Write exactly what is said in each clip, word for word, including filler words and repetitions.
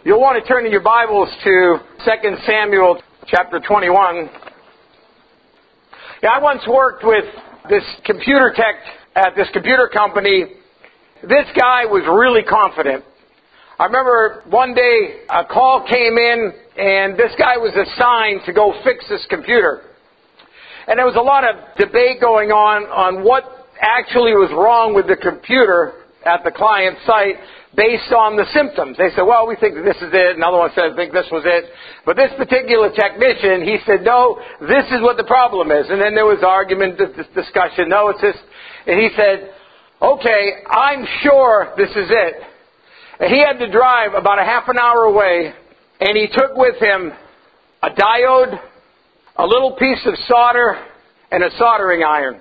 You'll want to turn in your Bibles to Second Samuel chapter twenty-one. Yeah, I once worked with this computer tech at this computer company. This guy was really confident. I remember one day a call came in and this guy was assigned to go fix this computer. And there was a lot of debate going on on what actually was wrong with the computer at the client site based on the symptoms. They said, well, we think this is it. Another one said, I think this was it. But this particular technician, he said, no, this is what the problem is. And then there was argument, this discussion, no, it's this. And he said, okay, I'm sure this is it. And he had to drive about a half an hour away, and he took with him a diode, a little piece of solder, and a soldering iron.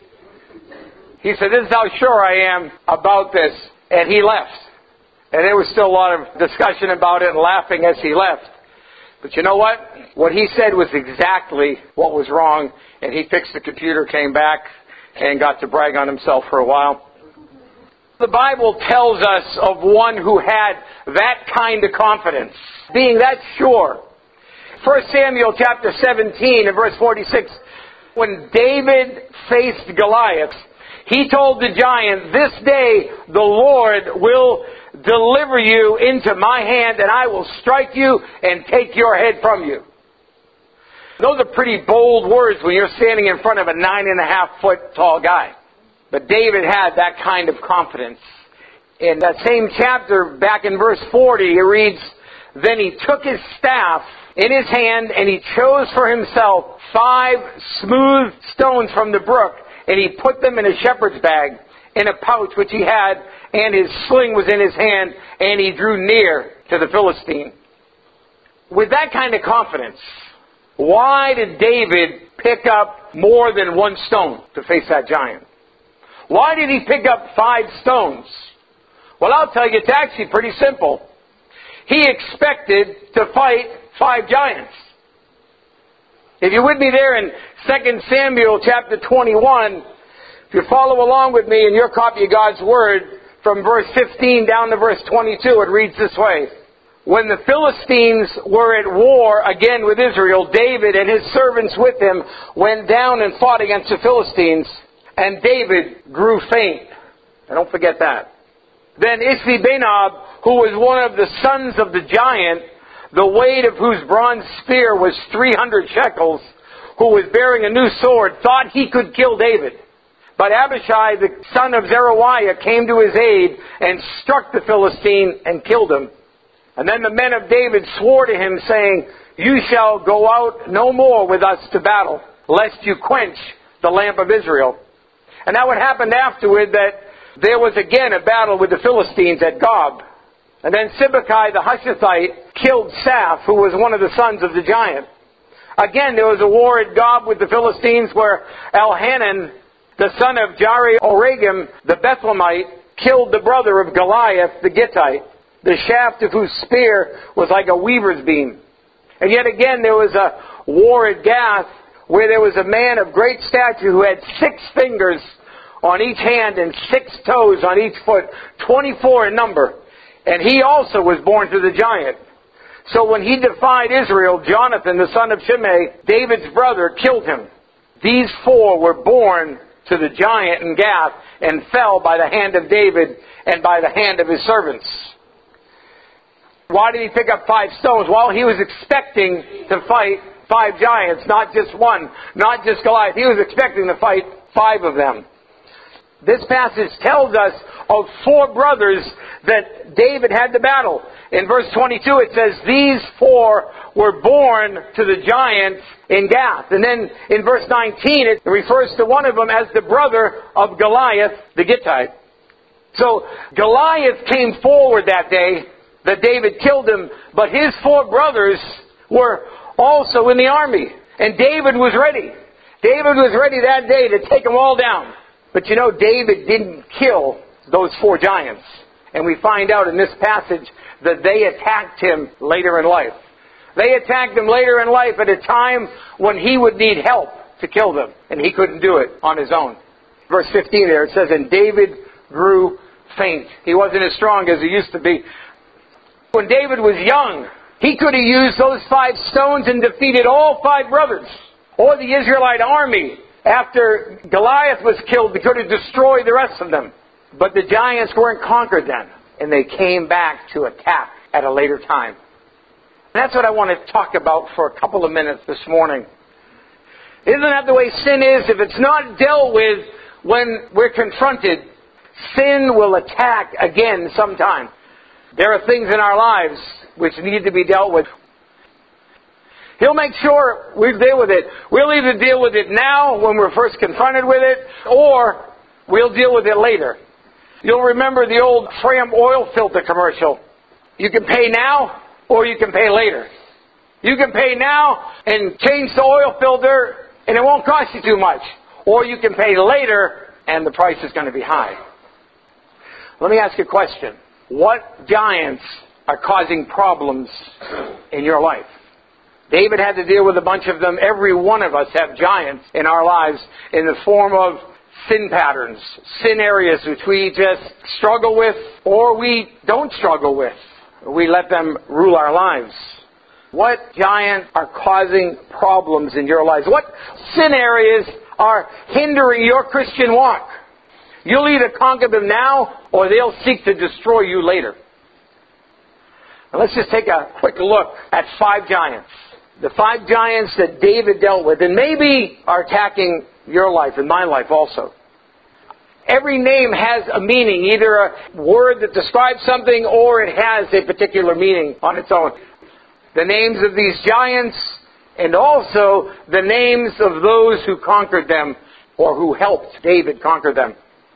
He said, this is how sure I am about this. And he left. And there was still a lot of discussion about it and laughing as he left. But you know what? What he said was exactly what was wrong. And he fixed the computer, came back, and got to brag on himself for a while. The Bible tells us of one who had that kind of confidence, being that sure. First Samuel chapter seventeen and verse forty-six, when David faced Goliath, he told the giant, this day the Lord will deliver you into my hand, and I will strike you and take your head from you. Those are pretty bold words when you're standing in front of a nine and a half foot tall guy. But David had that kind of confidence. In that same chapter, back in verse forty, it reads, then he took his staff in his hand, and he chose for himself five smooth stones from the brook, and he put them in a shepherd's bag, in a pouch which he had, and his sling was in his hand, and he drew near to the Philistine. With that kind of confidence, why did David pick up more than one stone to face that giant? Why did he pick up five stones? Well, I'll tell you, it's actually pretty simple. He expected to fight five giants. If you're with me there in Second Samuel chapter twenty-one, if you follow along with me in your copy of God's Word, from verse fifteen down to verse twenty-two, it reads this way. When the Philistines were at war again with Israel, David and his servants with him went down and fought against the Philistines, and David grew faint. And don't forget that. Then Ishbi-Benob, who was one of the sons of the giant, the weight of whose bronze spear was three hundred shekels, who was bearing a new sword, thought he could kill David. But Abishai, the son of Zeruiah, came to his aid and struck the Philistine and killed him. And then the men of David swore to him, saying, you shall go out no more with us to battle, lest you quench the lamp of Israel. And now what happened afterward, that there was again a battle with the Philistines at Gob. And then Sibbecai the Hushathite killed Saph, who was one of the sons of the giant. Again, there was a war at Gob with the Philistines where Elhanan, the son of Jari-Oregim, the Bethlehemite, killed the brother of Goliath, the Gittite, the shaft of whose spear was like a weaver's beam. And yet again, there was a war at Gath where there was a man of great stature who had six fingers on each hand and six toes on each foot, twenty-four in number. And he also was born to the giant. So when he defied Israel, Jonathan, the son of Shimei, David's brother, killed him. These four were born to the giant in Gath and fell by the hand of David and by the hand of his servants. Why did he pick up five stones? Well, he was expecting to fight five giants, not just one, not just Goliath. He was expecting to fight five of them. This passage tells us of four brothers that David had to battle. In verse twenty-two it says, these four were born to the giants in Gath. And then in verse nineteen it refers to one of them as the brother of Goliath the Gittite. So Goliath came forward that day, that David killed him, but his four brothers were also in the army. And David was ready. David was ready that day to take them all down. But you know, David didn't kill those four giants. And we find out in this passage that they attacked him later in life. They attacked him later in life at a time when he would need help to kill them. And he couldn't do it on his own. Verse fifteen there, it says, and David grew faint. He wasn't as strong as he used to be. when David was young, he could have used those five stones and defeated all five brothers. Or the Israelite army, after Goliath was killed, they could have destroyed the rest of them. But the giants weren't conquered then, and they came back to attack at a later time. And that's what I want to talk about for a couple of minutes this morning. Isn't that the way sin is? If it's not dealt with when we're confronted, sin will attack again sometime. There are things in our lives which need to be dealt with. He'll make sure we deal with it. We'll either deal with it now when we're first confronted with it, or we'll deal with it later. You'll remember the old Fram oil filter commercial. You can pay now, or you can pay later. You can pay now and change the oil filter, and it won't cost you too much. Or you can pay later, and the price is going to be high. Let me ask you a question. What giants are causing problems in your life? David had to deal with a bunch of them. Every one of us have giants in our lives in the form of sin patterns, sin areas which we just struggle with or we don't struggle with. We let them rule our lives. What giants are causing problems in your lives? What sin areas are hindering your Christian walk? You'll either conquer them now or they'll seek to destroy you later. Now let's just take a quick look at five giants. The five giants that David dealt with, and maybe are attacking your life and my life also. Every name has a meaning, either a word that describes something or it has a particular meaning on its own. The names of these giants and also the names of those who conquered them or who helped David conquer them.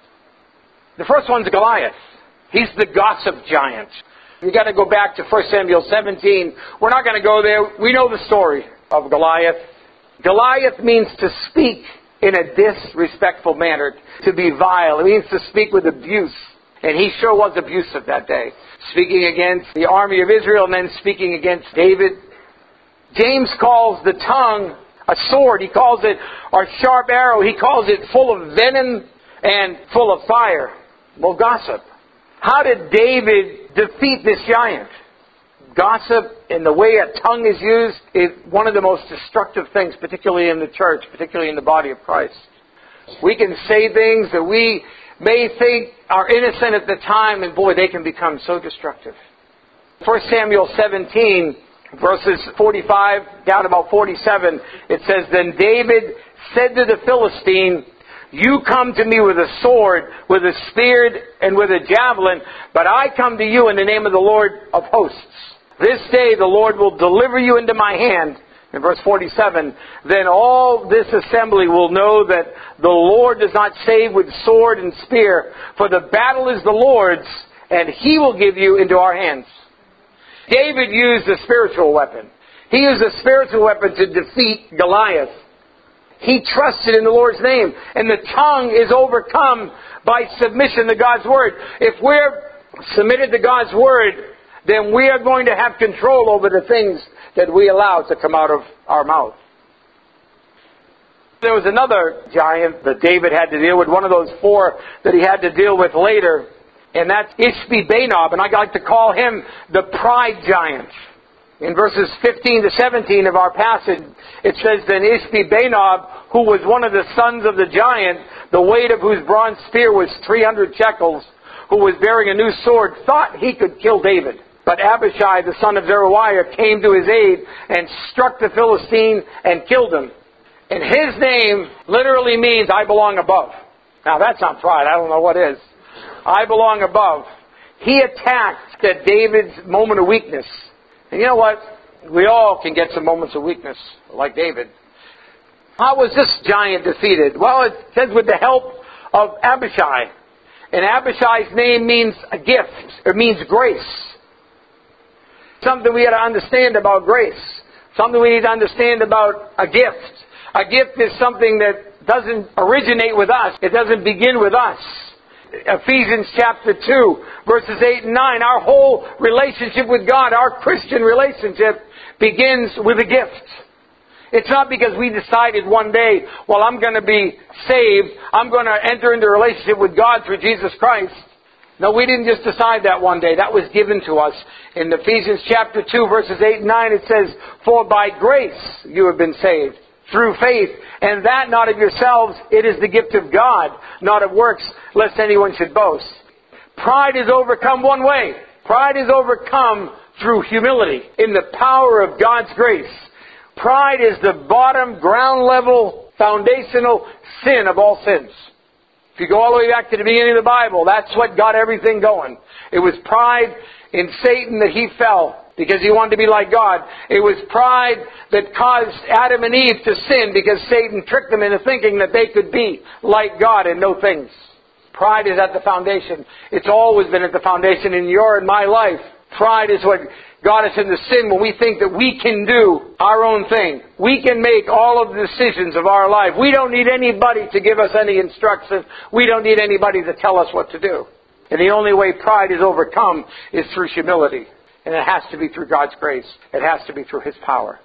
The first one's Goliath. He's the gossip giant. You've got to go back to First Samuel seventeen. We're not going to go there. We know the story of Goliath. Goliath means to speak in a disrespectful manner, to be vile. It means to speak with abuse. And he sure was abusive that day. Speaking against the army of Israel and then speaking against David. James calls the tongue a sword. He calls it a sharp arrow. He calls it full of venom and full of fire. Well, gossip. How did David defeat this giant? Gossip and the way a tongue is used is one of the most destructive things, particularly in the church, particularly in the body of Christ. We can say things that we may think are innocent at the time, and boy, they can become so destructive. First Samuel seventeen, verses forty-five down about forty-seven, it says, Then David said to the Philistine, You come to me with a sword, with a spear, and with a javelin, but I come to you in the name of the Lord of hosts. This day the Lord will deliver you into my hand. In verse forty-seven, Then all this assembly will know that the Lord does not save with sword and spear, for the battle is the Lord's, and He will give you into our hands. David used a spiritual weapon. He used a spiritual weapon to defeat Goliath. He trusted in the Lord's name. And the tongue is overcome by submission to God's Word. If we're submitted to God's Word, then we are going to have control over the things that we allow to come out of our mouth. There was another giant that David had to deal with, one of those four that he had to deal with later, and that's Ishbi-Benob, and I like to call him the pride giant. In verses fifteen to seventeen of our passage, it says, Then Ishbi-Benob, who was one of the sons of the giant, the weight of whose bronze spear was three hundred shekels, who was bearing a new sword, thought he could kill David. But Abishai, the son of Zeruiah, came to his aid and struck the Philistine and killed him. And his name literally means, I belong above. Now that's not pride. I don't know what is. I belong above. He attacked at David's moment of weakness. And you know what? We all can get some moments of weakness, like David. How was this giant defeated? Well, it says with the help of Abishai. And Abishai's name means a gift. It means grace. Something we got to understand about grace. Something we need to understand about a gift. A gift is something that doesn't originate with us. It doesn't begin with us. Ephesians chapter two, verses eight and nine. Our whole relationship with God, our Christian relationship, begins with a gift. It's not because we decided one day, well, I'm going to be saved. I'm going to enter into a relationship with God through Jesus Christ. No, we didn't just decide that one day. That was given to us. In Ephesians chapter two, verses eight and nine, it says, "For by grace you have been saved, through faith, and that not of yourselves, it is the gift of God, not of works, lest anyone should boast." Pride is overcome one way. Pride is overcome through humility, in the power of God's grace. Pride is the bottom, ground level, foundational sin of all sins. If you go all the way back to the beginning of the Bible, that's what got everything going. It was pride in Satan that he fell because he wanted to be like God. It was pride that caused Adam and Eve to sin because Satan tricked them into thinking that they could be like God and know things. Pride is at the foundation. It's always been at the foundation in your and my life. Pride is what got us into sin when we think that we can do our own thing. We can make all of the decisions of our life. We don't need anybody to give us any instructions. We don't need anybody to tell us what to do. And the only way pride is overcome is through humility. And it has to be through God's grace. It has to be through His power.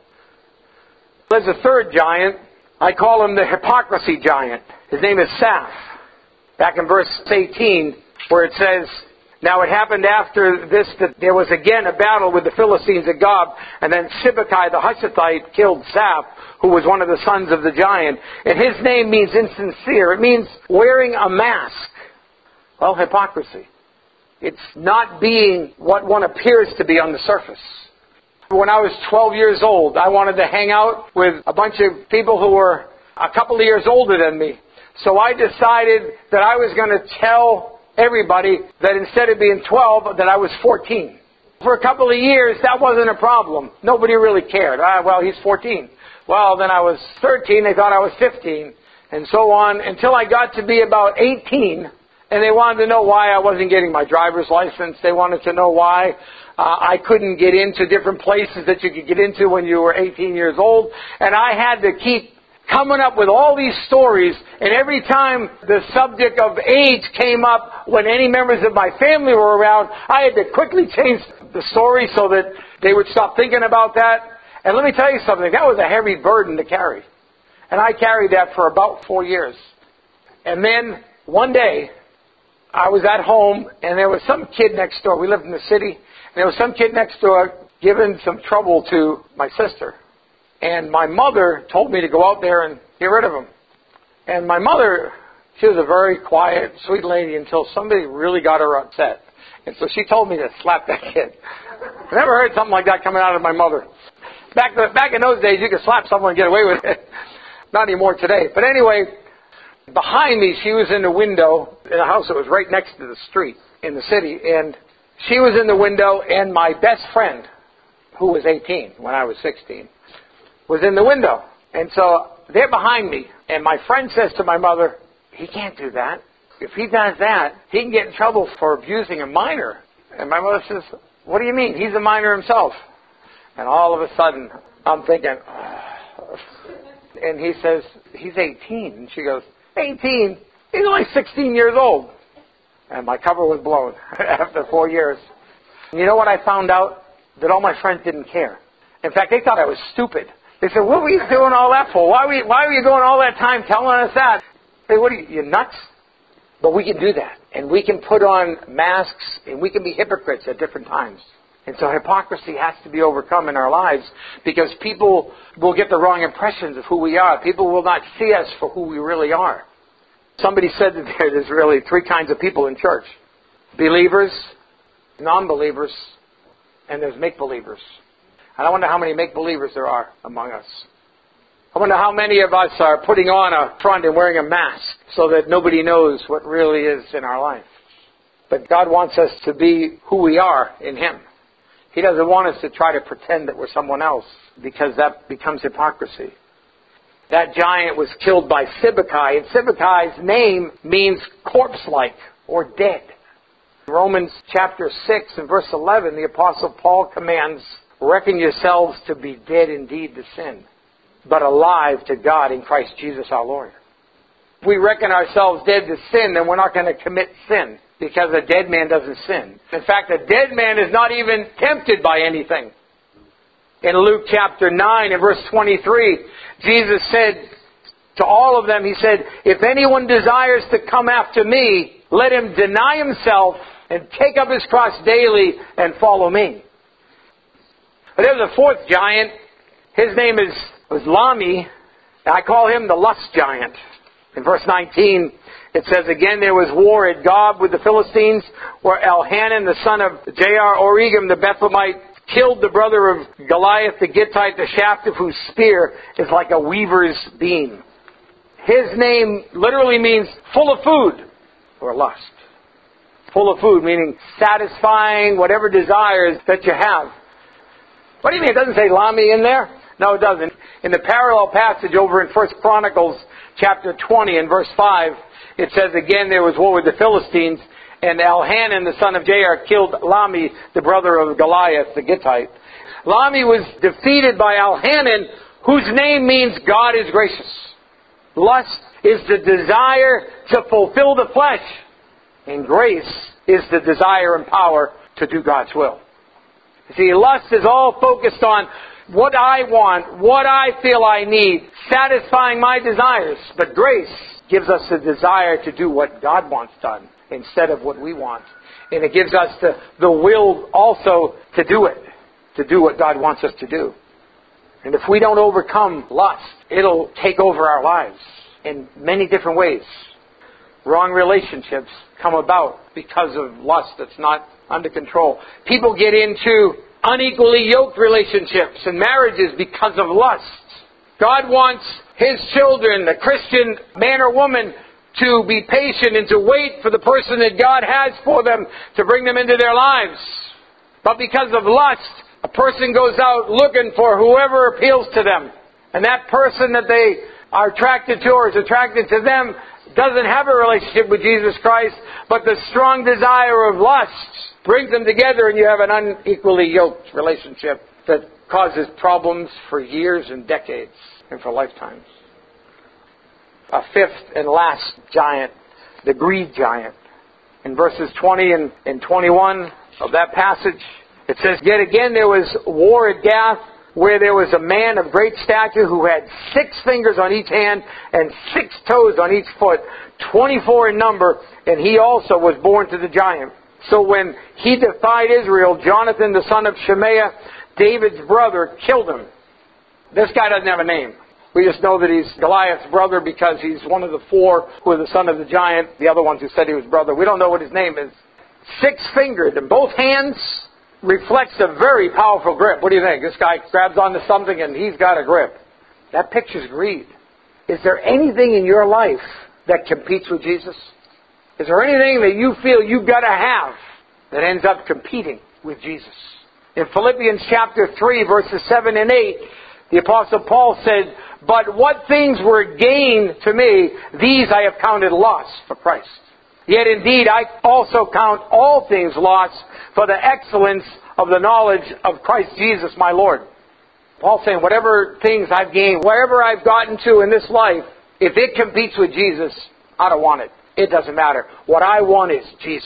There's a third giant. I call him the hypocrisy giant. His name is Saph. Back in verse eighteen, where it says, "Now it happened after this that there was again a battle with the Philistines at Gob, and then Sibbecai the Hushathite killed Saph, who was one of the sons of the giant. And his name means insincere. It means wearing a mask." Well, hypocrisy. It's not being what one appears to be on the surface. When I was twelve years old, I wanted to hang out with a bunch of people who were a couple of years older than me. So I decided that I was going to tell everybody that instead of being twelve, that I was fourteen. For a couple of years, that wasn't a problem. Nobody really cared. Ah, well, he's fourteen. Well, then I was thirteen. They thought I was fifteen. And so on until I got to be about eighteen. And they wanted to know why I wasn't getting my driver's license. They wanted to know why uh, I couldn't get into different places that you could get into when you were eighteen years old. And I had to keep coming up with all these stories, and every time the subject of age came up when any members of my family were around, I had to quickly change the story so that they would stop thinking about that. And let me tell you something, that was a heavy burden to carry. And I carried that for about four years. And then one day, I was at home, and there was some kid next door. We lived in the city, and there was some kid next door giving some trouble to my sister. And my mother told me to go out there and get rid of him. And my mother, she was a very quiet, sweet lady until somebody really got her upset. And so she told me to slap that kid. I never heard something like that coming out of my mother. Back the, back in those days, you could slap someone and get away with it. Not anymore today. But anyway, behind me, she was in the window in a house that was right next to the street in the city. And she was in the window, and my best friend, who was eighteen when I was sixteen, was in the window. And so they're behind me. And my friend says to my mother, "He can't do that. If he does that, he can get in trouble for abusing a minor." And my mother says, "What do you mean? He's a minor himself." And all of a sudden, I'm thinking, oh. And he says, "He's eighteen. And she goes, eighteen? He's only sixteen years old. And my cover was blown after four years. And you know what I found out? That all my friends didn't care. In fact, they thought I was stupid. They said, "What were you doing all that for? Why were you, why were you going all that time telling us that?" Hey, what are you, you nuts? But we can do that. And we can put on masks and we can be hypocrites at different times. And so hypocrisy has to be overcome in our lives because people will get the wrong impressions of who we are. People will not see us for who we really are. Somebody said that there's really three kinds of people in church. Believers, non-believers, and there's make-believers. And I wonder how many make-believers there are among us. I wonder how many of us are putting on a front and wearing a mask so that nobody knows what really is in our life. But God wants us to be who we are in Him. He doesn't want us to try to pretend that we're someone else because that becomes hypocrisy. That giant was killed by Sibbecai, and Sibbecai's name means corpse-like or dead. In Romans chapter six and verse eleven, the Apostle Paul commands, "Reckon yourselves to be dead indeed to sin, but alive to God in Christ Jesus our Lord." If we reckon ourselves dead to sin, then we're not going to commit sin, because a dead man doesn't sin. In fact, a dead man is not even tempted by anything. In Luke chapter nine and verse twenty-three, Jesus said to all of them, He said, "If anyone desires to come after me, let him deny himself and take up his cross daily and follow me. But there's a fourth giant. His name is was Lami. I call him the lust giant. In verse nineteen, it says, again, there was war at Gob with the Philistines, where Elhanan, the son of Jair-Oregim, the Bethlehemite, killed the brother of Goliath the Gittite, the shaft of whose spear is like a weaver's beam. His name literally means full of food, or lust. Full of food, meaning satisfying whatever desires that you have. What do you mean? It doesn't say Lami in there? No, it doesn't. In the parallel passage over in First Chronicles chapter twenty and verse five, it says, again, there was war with the Philistines, and Elhanan, the son of Jair, killed Lami, the brother of Goliath the Gittite. Lami was defeated by Elhanan, whose name means God is gracious. Lust is the desire to fulfill the flesh, and grace is the desire and power to do God's will. You see, lust is all focused on what I want, what I feel I need, satisfying my desires. But grace gives us the desire to do what God wants done instead of what we want. And it gives us the, the will also to do it, to do what God wants us to do. And if we don't overcome lust, it'll take over our lives in many different ways. Wrong relationships come about because of lust that's not under control. People get into unequally yoked relationships and marriages because of lust. God wants His children, the Christian man or woman, to be patient and to wait for the person that God has for them to bring them into their lives. But because of lust, a person goes out looking for whoever appeals to them. And that person that they are attracted to or is attracted to them doesn't have a relationship with Jesus Christ, but the strong desire of lust brings them together, and you have an unequally yoked relationship that causes problems for years and decades and for lifetimes. A fifth and last giant, the greed giant. In verses twenty and, and twenty-one of that passage, it says, yet again there was war at Gath, where there was a man of great stature who had six fingers on each hand and six toes on each foot, twenty-four in number, and he also was born to the giant. So when he defied Israel, Jonathan, the son of Shemaiah, David's brother, killed him. This guy doesn't have a name. We just know that he's Goliath's brother because he's one of the four who are the son of the giant, the other ones who said he was brother. We don't know what his name is. Six-fingered, and both hands reflects a very powerful grip. What do you think? This guy grabs onto something and he's got a grip. That pictures greed. Is there anything in your life that competes with Jesus? Is there anything that you feel you've got to have that ends up competing with Jesus? In Philippians chapter three, verses seven and eight, the Apostle Paul said, but what things were gain to me, these I have counted loss for Christ. Yet indeed I also count all things loss for the excellence of the knowledge of Christ Jesus my Lord. Paul's saying, whatever things I've gained, wherever I've gotten to in this life, if it competes with Jesus, I don't want it. It doesn't matter. What I want is Jesus.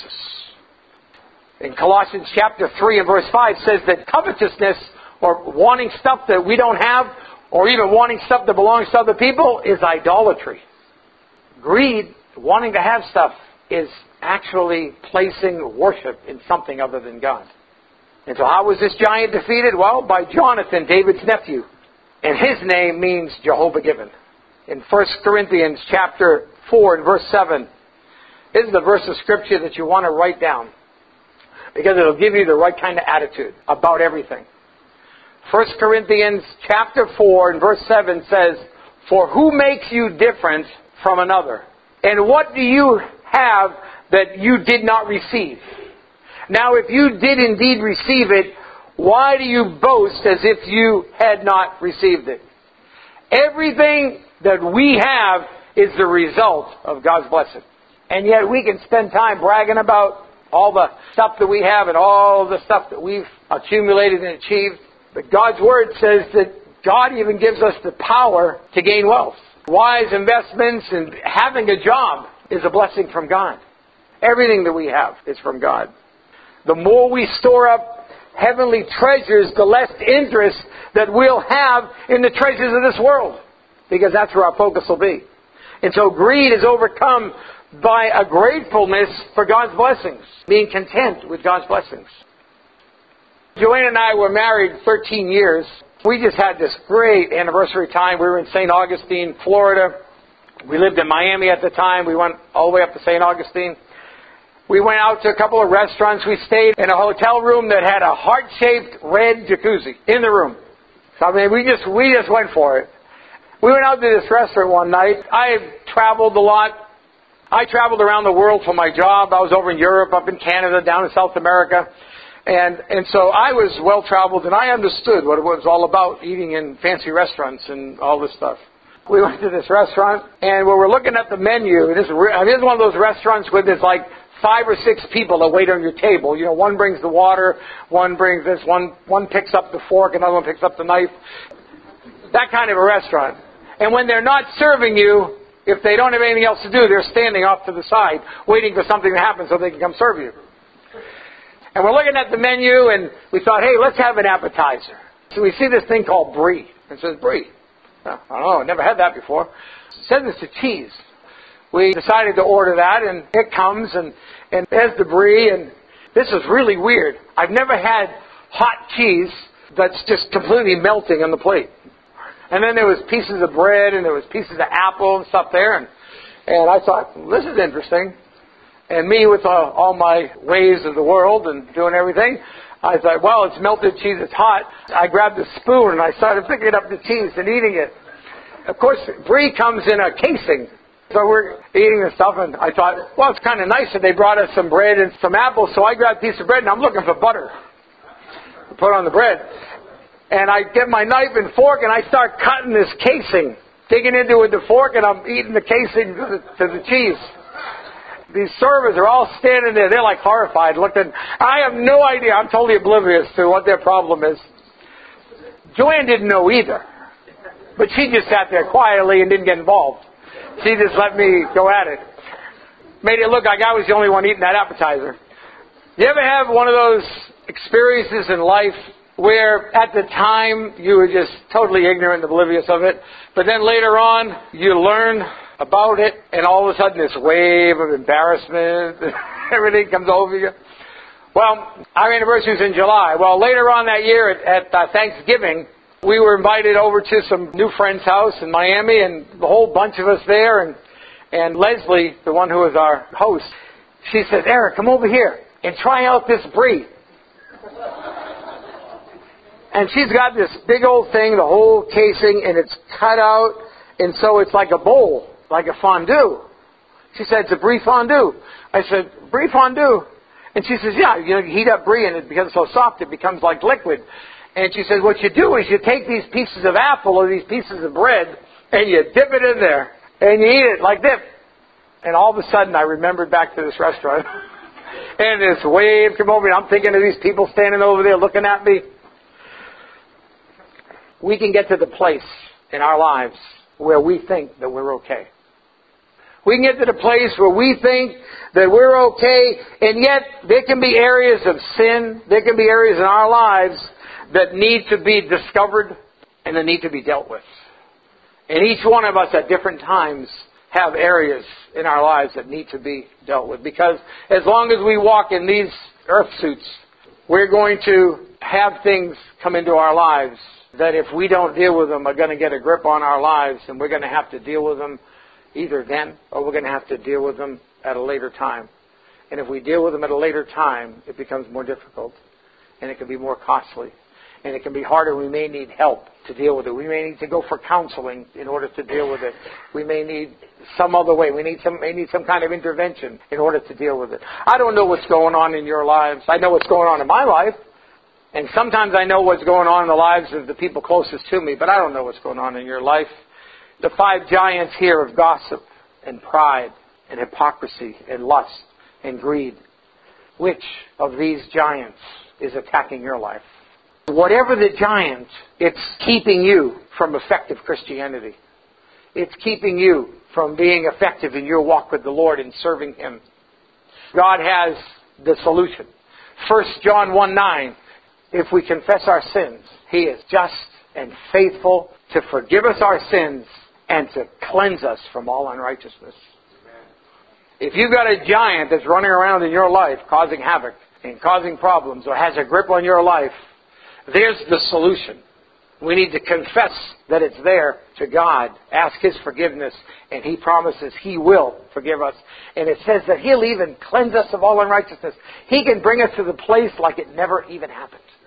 In Colossians chapter three and verse five says that covetousness, or wanting stuff that we don't have, or even wanting stuff that belongs to other people, is idolatry. Greed, wanting to have stuff, is actually placing worship in something other than God. And so how was this giant defeated? Well, by Jonathan, David's nephew. And his name means Jehovah given. In First Corinthians chapter four and verse seven, this is the verse of Scripture that you want to write down, because it'll give you the right kind of attitude about everything. First Corinthians chapter four and verse seven says, for who makes you different from another? And what do you have that you did not receive? Now if you did indeed receive it, why do you boast as if you had not received it? Everything that we have is the result of God's blessing. And yet we can spend time bragging about all the stuff that we have and all the stuff that we've accumulated and achieved. But God's Word says that God even gives us the power to gain wealth. Wise investments and having a job is a blessing from God. Everything that we have is from God. The more we store up heavenly treasures, the less interest that we'll have in the treasures of this world, because that's where our focus will be. And so greed is overcome by a gratefulness for God's blessings, being content with God's blessings. Joanne and I were married thirteen years. We just had this great anniversary time. We were in Saint Augustine, Florida. We lived in Miami at the time. We went all the way up to Saint Augustine. We went out to a couple of restaurants. We stayed in a hotel room that had a heart-shaped red jacuzzi in the room. So, I mean, we just we just went for it. We went out to this restaurant one night. I traveled a lot. I traveled around the world for my job. I was over in Europe, up in Canada, down in South America. And and so I was well-traveled, and I understood what it was all about, eating in fancy restaurants and all this stuff. We went to this restaurant, and we were looking at the menu. This, this is one of those restaurants where there's like five or six people that wait on your table. You know, one brings the water, one brings this, one one picks up the fork, another one picks up the knife. That kind of a restaurant. And when they're not serving you, if they don't have anything else to do, they're standing off to the side, waiting for something to happen so they can come serve you. And we're looking at the menu, and we thought, hey, let's have an appetizer. So we see this thing called brie. It says brie. I don't know, I never had that before. It says it's a cheese. We decided to order that, and it comes, and, and there's the brie, and this is really weird. I've never had hot cheese that's just completely melting on the plate. And then there was pieces of bread, and there was pieces of apple and stuff there, and, and I thought, well, this is interesting. And me with uh, all my ways of the world and doing everything, I thought, well, it's melted cheese, it's hot. I grabbed a spoon and I started picking up the cheese and eating it. Of course, brie comes in a casing. So we're eating the stuff, and I thought, well, it's kind of nice that they brought us some bread and some apples. So I grabbed a piece of bread, and I'm looking for butter to put on the bread. And I get my knife and fork, and I start cutting this casing, digging into it with the fork, and I'm eating the casing to the, to the cheese. These servers are all standing there. They're like horrified, looking. I have no idea. I'm totally oblivious to what their problem is. Joanne didn't know either. But she just sat there quietly and didn't get involved. She just let me go at it. Made it look like I was the only one eating that appetizer. You ever have one of those experiences in life where at the time you were just totally ignorant and oblivious of it, but then later on you learn about it, and all of a sudden this wave of embarrassment, everything comes over you? Well, our anniversary is in July. Well, later on that year at, at uh, Thanksgiving, we were invited over to some new friend's house in Miami, and the whole bunch of us there, and, and Leslie, the one who was our host, she said, Eric, come over here and try out this brie. And she's got this big old thing, the whole casing, and it's cut out, and so it's like a bowl, like a fondue. She said, it's a brie fondue. I said, brie fondue? And she says, yeah, you know, you heat up brie, and it becomes so soft it becomes like liquid. And she says, what you do is you take these pieces of apple or these pieces of bread, and you dip it in there, and you eat it like dip. And all of a sudden, I remembered back to this restaurant. And this wave came over me. I'm thinking of these people standing over there looking at me. We can get to the place in our lives where we think that we're okay. We can get to the place where we think that we're okay, and yet there can be areas of sin, there can be areas in our lives that need to be discovered and that need to be dealt with. And each one of us at different times have areas in our lives that need to be dealt with. Because as long as we walk in these earth suits, we're going to have things come into our lives that if we don't deal with them are going to get a grip on our lives, and we're going to have to deal with them either then or we're going to have to deal with them at a later time. And if we deal with them at a later time, it becomes more difficult, and it can be more costly, and it can be harder. We may need help to deal with it. We may need to go for counseling in order to deal with it. We may need some other way. We need some, may need some kind of intervention in order to deal with it. I don't know what's going on in your lives. I know what's going on in my life. And sometimes I know what's going on in the lives of the people closest to me, but I don't know what's going on in your life. The five giants here of gossip and pride and hypocrisy and lust and greed. Which of these giants is attacking your life? Whatever the giant, it's keeping you from effective Christianity. It's keeping you from being effective in your walk with the Lord and serving Him. God has the solution. First John one nine, if we confess our sins, He is just and faithful to forgive us our sins and to cleanse us from all unrighteousness. If you've got a giant that's running around in your life causing havoc and causing problems or has a grip on your life, there's the solution. We need to confess that it's there to God, ask His forgiveness, and He promises He will forgive us. And it says that He'll even cleanse us of all unrighteousness. He can bring us to the place like it never even happened.